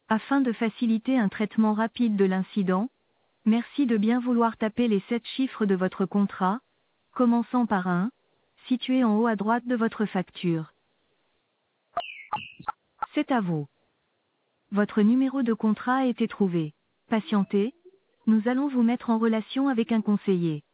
Afin de faciliter un traitement rapide de l'incident, merci de bien vouloir taper les 7 chiffres de votre contrat, commençant par un, situé en haut à droite de votre facture. C'est à vous. Votre numéro de contrat a été trouvé. Patientez, nous allons vous mettre en relation avec un conseiller.